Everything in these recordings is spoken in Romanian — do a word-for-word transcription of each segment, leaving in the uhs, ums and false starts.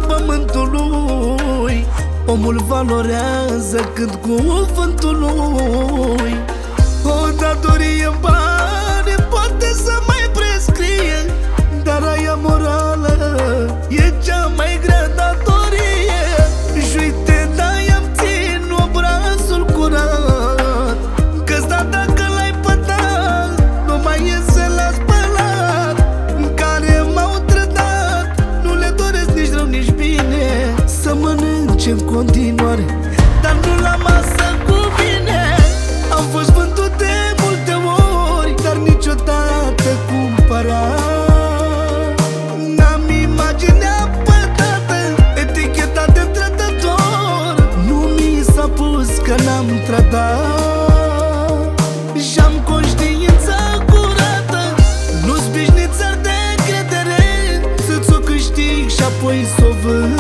pământului. Omul valorează cât cuvântul lui. O datorie în bani poate să mai prescrie, dar aia morală e cea mai grea datorie. Și uite, de-aia-mi țin obrazul curat, că-ți da dacă l-ai pătat, nu mai iese la spălat. Care m-au trădat, nu le doresc nici rău, nici bine, să mănânce în continuare, dar nu la masă cu bine. Am fost vândut de multe ori, dar niciodată cumpărat. N-am imaginea pătată, eticheta de trădător, nu mi s-a pus că n-am trădat. Și-am conștiința curată, nu-s bișnițări de credere, să-ți o câștig și apoi s-o vând.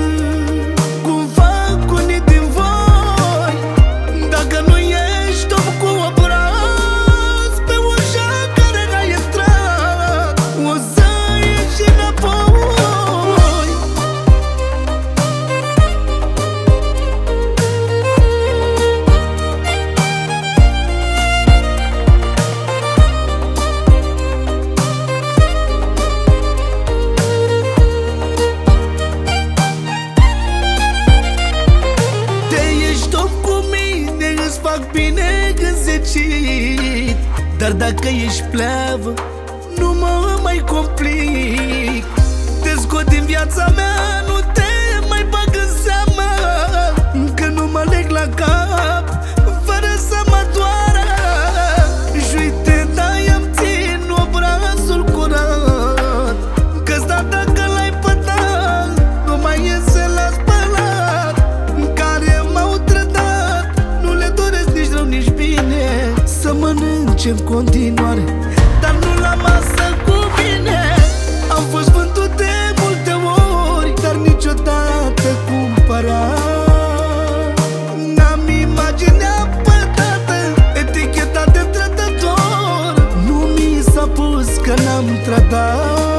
Fac bine gândecit, dar dacă ești pleavă, nu mă mai complic. Te scot din viața mea, nu te mai bag în seamă, că nu mă leg la cap fără să mă doară. Și uite, de-aia-mi țin obrazul curat, că-ți da dacă l-ai pătat, nu mai iese la spălat. Care m-au trădat, nu le doresc nici rău, nici bine, să mănânce în continuare, dar nu la masă cu bine. Am fost vândut de multe ori, dar niciodată cumpărat. N-am imaginea pătată, eticheta de trădător, nu mi s-a pus că n-am trădat.